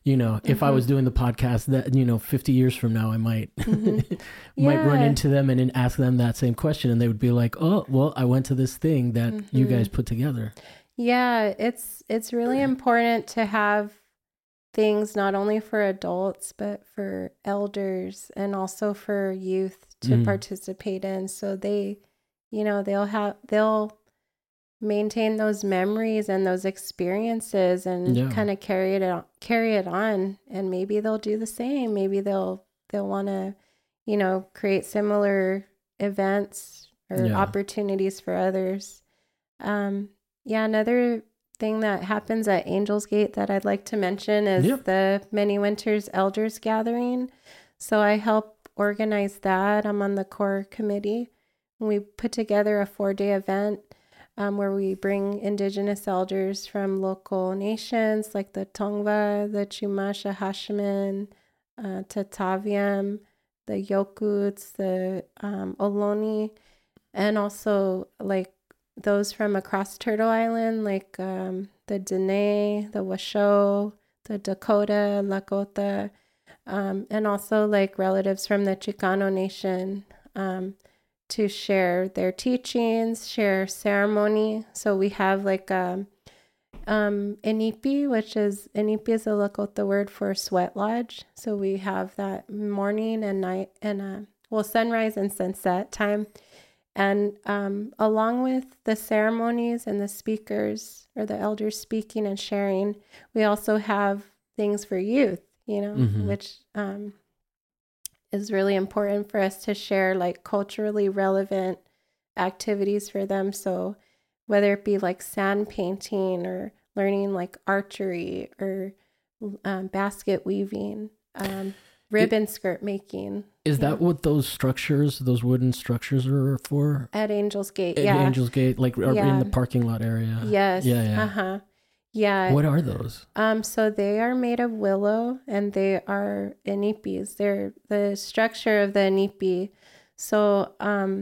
you know, if I was doing the podcast that, you know, 50 years from now, I might, might run into them and ask them that same question. And they would be like, oh, well, I went to this thing that you guys put together. Yeah. It's really important to have things not only for adults, but for elders and also for youth to participate in. So they, you know, they'll maintain those memories and those experiences and kind of carry it on, and maybe they'll do the same. Maybe they'll want to, you know, create similar events or opportunities for others. Another thing that happens at Angels Gate that I'd like to mention is the Many Winters Elders Gathering. So I help organize that. I'm on the core committee. We put together a 4-day event where we bring Indigenous elders from local nations like the Tongva, the Chumash, Hashiman, Tataviam, the Yokuts, the Ohlone, and also like those from across Turtle Island, like the Dene, the Washoe, the Dakota, Lakota, and also like relatives from the Chicano Nation, to share their teachings, share ceremony. So we have like Inipi, Inipi is a Lakota word for sweat lodge. So we have that morning and night and sunrise and sunset time. And along with the ceremonies and the speakers or the elders speaking and sharing, we also have things for youth, you know, which is really important for us to share, like culturally relevant activities for them. So whether it be like sand painting or learning like archery or basket weaving, ribbon skirt making. Is that what those wooden structures are for? At Angels Gate, At Angels Gate, like in the parking lot area. Yes. Yeah. Yeah. What are those? So they are made of willow and they are inipis. They're the structure of the inipi. So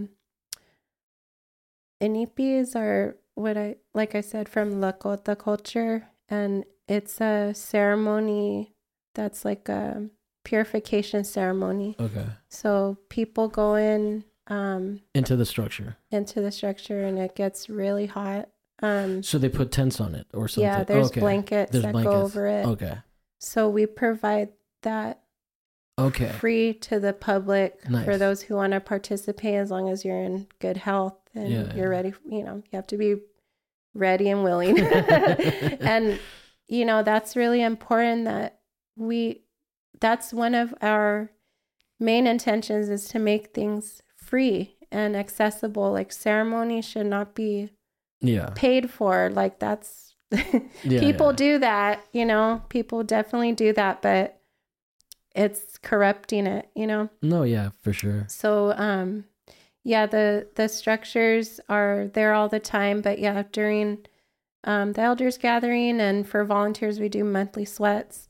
inipis are like I said, from Lakota culture, and it's a ceremony that's like a purification ceremony. Okay. So people go in into the structure, and it gets really hot. So they put tents on it or something. Yeah, there's blankets that go over it. Okay. So we provide that free to the public for those who want to participate, as long as you're in good health and you're ready. You know, you have to be ready and willing. And, you know, that's really important that's one of our main intentions, is to make things free and accessible. Like ceremony should not be paid for. Like that's people do that, you know, people definitely do that, but it's corrupting it, you know? No, yeah, for sure. So, the structures are there all the time, but during the elders gathering and for volunteers, we do monthly sweats.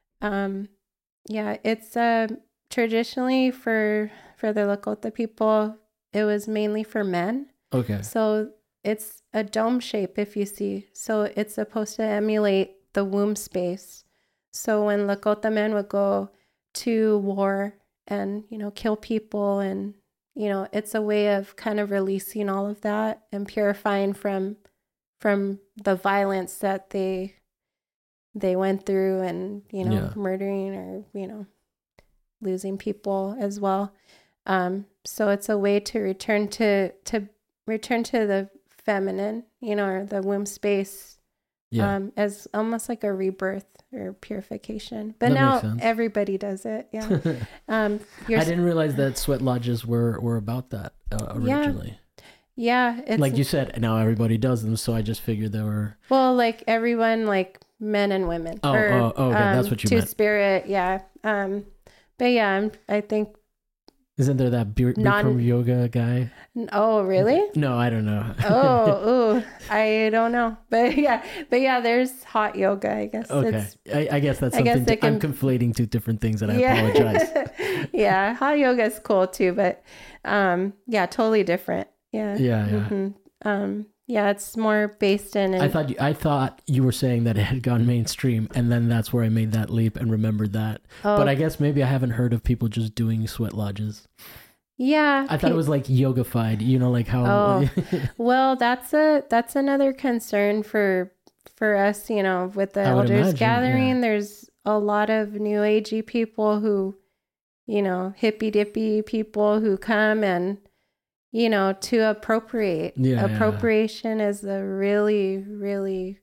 It's traditionally for the Lakota people, it was mainly for men. Okay. So it's a dome shape, if you see. So it's supposed to emulate the womb space. So when Lakota men would go to war and, you know, kill people, and, you know, it's a way of kind of releasing all of that and purifying from the violence that they went through, and, you know, murdering or, you know, losing people as well. So it's a way to return to the feminine, you know, or the womb space, as almost like a rebirth or purification. But now everybody does it. Yeah. I didn't realize that sweat lodges were about that originally. Yeah. It's, like you said, now everybody does them. So I just figured there were. Well, like everyone, like men and women. Okay. That's what you meant. Two-spirit. Yeah. But yeah, I think. Isn't there that Bikram yoga guy? Oh, really? No, I don't know. I don't know. But yeah, there's hot yoga, I guess. Okay. I guess that's something. I'm conflating two different things, and I apologize. Yeah, hot yoga is cool too, but totally different. Yeah. Yeah. Mm-hmm. Yeah, it's more based in. I thought you were saying that it had gone mainstream, and then that's where I made that leap and remembered that. Oh. But I guess maybe I haven't heard of people just doing sweat lodges. Yeah, I thought it was like yogified, like how. Oh, well, that's another concern for us, with the elders gathering. Yeah. There's a lot of new agey people who, hippy dippy people who come and, to appropriate. Yeah, appropriation is a really, really,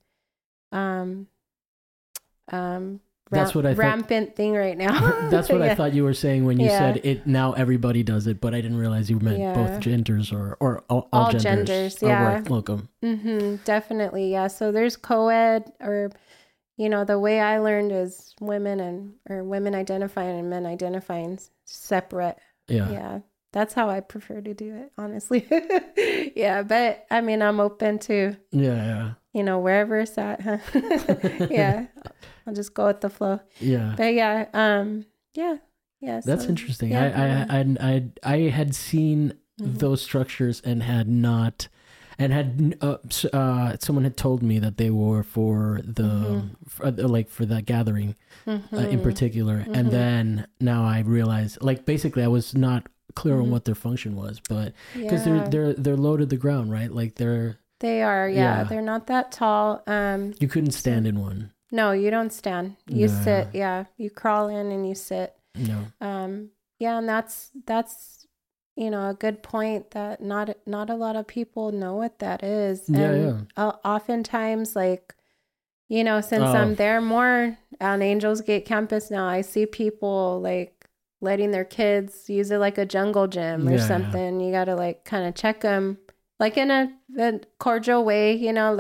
that's what I rampant thing right now. That's what I thought you were saying when you said it. Now everybody does it, but I didn't realize you meant both genders or all genders. Yeah, welcome. Definitely, yeah. So there's co-ed, or the way I learned is women identifying and men identifying separate. Yeah. That's how I prefer to do it, honestly. Yeah, but I mean, I'm open to wherever it's at. Huh? Yeah, I'll just go with the flow. Yeah, but yeah. That's interesting. Yeah. I had seen those structures and had not, and had someone had told me that they were for the for that gathering in particular, and then now I realize, basically I was not clear on what their function was, but because they're low to the ground, right? They are, they're not that tall. You couldn't stand in one. No, you don't stand. You sit. Yeah, you crawl in and you sit. No. Yeah, and that's a good point, that not a lot of people know what that is. And oftentimes, since I'm there more on Angels Gate campus now, I see people letting their kids use it like a jungle gym or something. You got to kind of check them in a cordial way,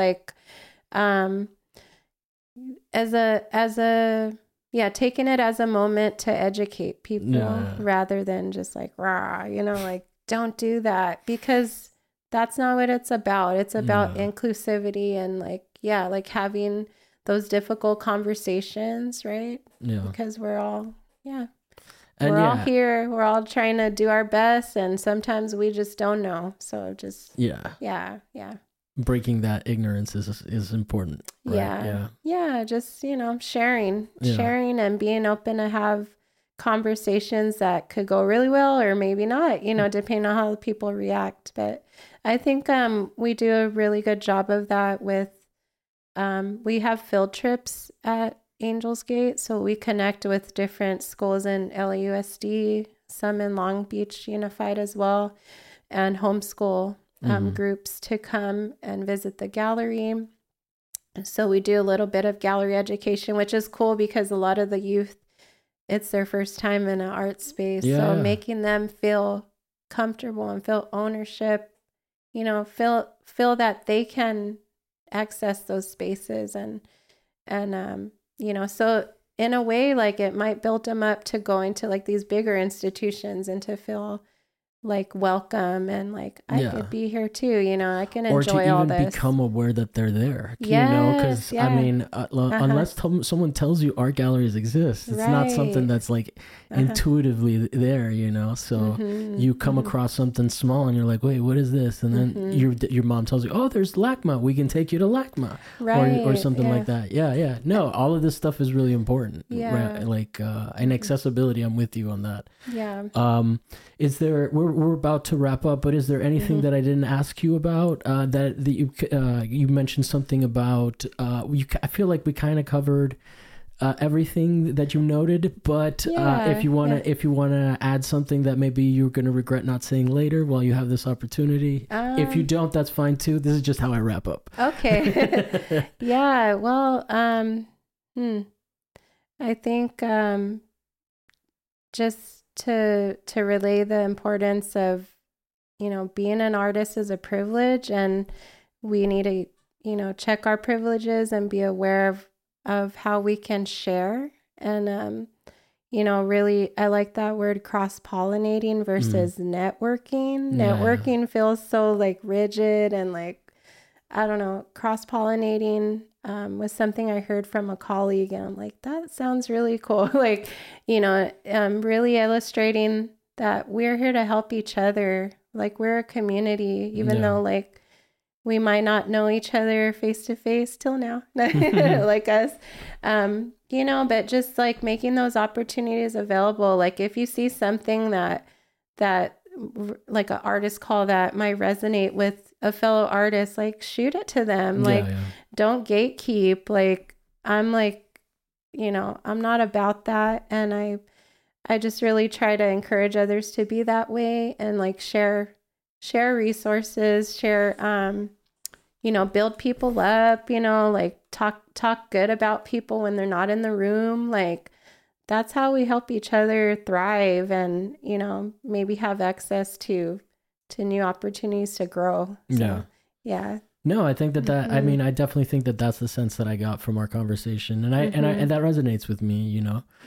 taking it as a moment to educate people rather than just rah, don't do that, because that's not what it's about. It's about inclusivity and having those difficult conversations, right? Yeah. Because we're all, we're all here. We're all trying to do our best, and sometimes we just don't know. So just breaking that ignorance is important. Right? Yeah. Just sharing and being open to have conversations that could go really well or maybe not. Depending on how people react. But I think we do a really good job of that with. We have field trips at Angels Gate, so we connect with different schools in LAUSD, some in Long Beach Unified as well, and homeschool groups to come and visit the gallery. So we do a little bit of gallery education, which is cool because a lot of the youth, it's their first time in an art space. So making them feel comfortable and feel ownership, feel that they can access those spaces and so in a way, it might build them up to going to these bigger institutions and to feel welcome and I could be here too. I can enjoy all this. Or to even become aware that they're there. Because I mean, unless someone tells you art galleries exist, it's not something that's intuitively there. So you come across something small and you're like, wait, what is this? And then your mom tells you, oh, there's LACMA. We can take you to LACMA, or something like that. Yeah. No, all of this stuff is really important. Yeah. Right? And accessibility. I'm with you on that. Yeah. Is there? We're about to wrap up, but is there anything that I didn't ask you about that you mentioned something about? I feel like we kind of covered everything that you noted, but if you wanna add something that maybe you're gonna regret not saying later while you have this opportunity, if you don't, that's fine too. This is just how I wrap up. Okay. Yeah. Well, I think just to relay the importance of being an artist is a privilege, and we need to check our privileges and be aware of how we can share. And really, I like that word cross-pollinating versus networking. Networking feels so rigid and I don't know. Cross-pollinating was something I heard from a colleague, and I'm like, that sounds really cool. Really illustrating that we're here to help each other. We're a community, even though we might not know each other face to face till now, like us, but just like making those opportunities available. Like if you see something that like an artist call that might resonate with a fellow artist, like shoot it to them. Like don't gatekeep. Like I'm like, I'm not about that. And I just really try to encourage others to be that way and like share resources, share, build people up, like talk good about people when they're not in the room. Like that's how we help each other thrive and, maybe have access to new opportunities to grow. So, yeah. No, I think that, I mean, I definitely think that that's the sense that I got from our conversation, and and that resonates with me,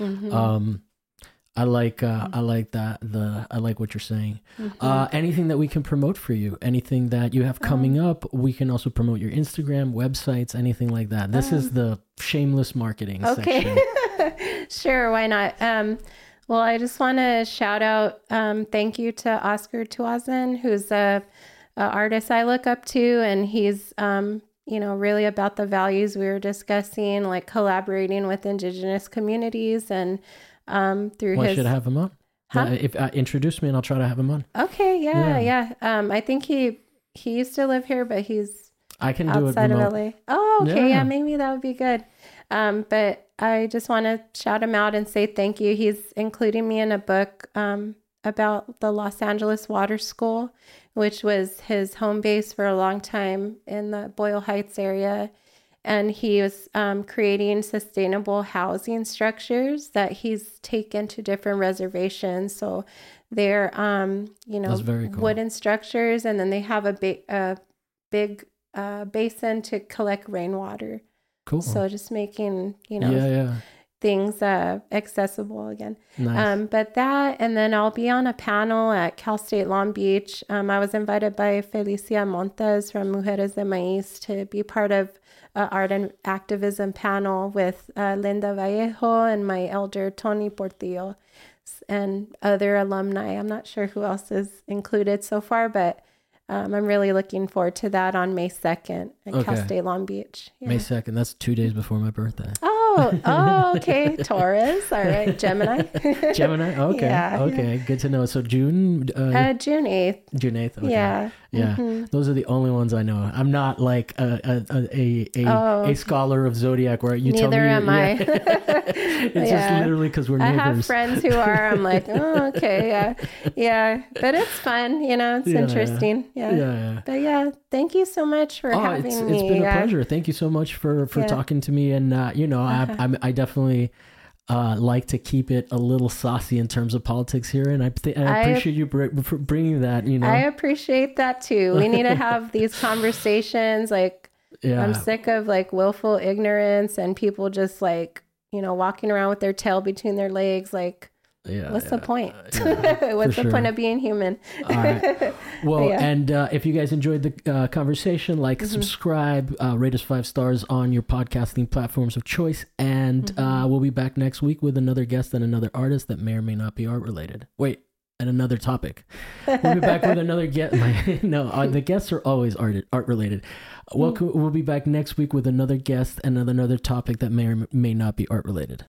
I like that. I like what you're saying. Anything that we can promote for you, anything that you have coming up, we can also promote your Instagram, websites, anything like that. This is the shameless marketing section. Sure, why not? Well, I just want to shout out, thank you to Oscar Tuazin, who's a artist I look up to, and he's, really about the values we were discussing, like collaborating with Indigenous communities and through his... should I have him on? If introduce me and I'll try to have him on. Okay, yeah. I think he used to live here, but he's I can do outside it of LA. Oh, okay, yeah, maybe that would be good. But I just want to shout him out and say thank you. He's including me in a book about the Los Angeles Water School, which was his home base for a long time in the Boyle Heights area. And he was creating sustainable housing structures that he's taken to different reservations. So they're, That's very cool. wooden structures, and then they have a big basin to collect rainwater. Cool. So just making, things accessible again. Nice. But that, and then I'll be on a panel at Cal State Long Beach. I was invited by Felicia Montes from Mujeres de Maíz to be part of art and activism panel with Linda Vallejo and my elder Tony Portillo and other alumni. I'm not sure who else is included so far, but I'm really looking forward to that on May 2nd at Cal State Long Beach. Yeah. May 2nd. That's 2 days before my birthday. Oh, okay. Taurus. All right. Gemini. Gemini. Okay. Yeah, okay. Good to know. So June. June 8th. June 8th. Okay. Yeah. Yeah. Mm-hmm. Those are the only ones I know. I'm not like a scholar of zodiac where you tell me. Neither am I. It's just literally because we're neighbors. I have friends who are. I'm like, oh, okay, yeah. But it's fun. It's interesting. Yeah. But yeah, thank you so much for having me. It's been a pleasure. Thank you so much for talking to me. And I definitely like to keep it a little saucy in terms of politics here, and I appreciate you for bringing that. I appreciate that too. We need to have these conversations. Like, I'm sick of like willful ignorance and people just like walking around with their tail between their legs. Like, what's the point? What's the point of being human? All right. Well, and if you guys enjoyed the conversation, subscribe, rate us 5 stars on your podcasting platforms of choice, and we'll be back next week with another guest and another artist that may or may not be art related. Wait, and another topic. We'll be back with another guest. No, the guests are always art related. We'll be back next week with another guest and another topic that may or may not be art related.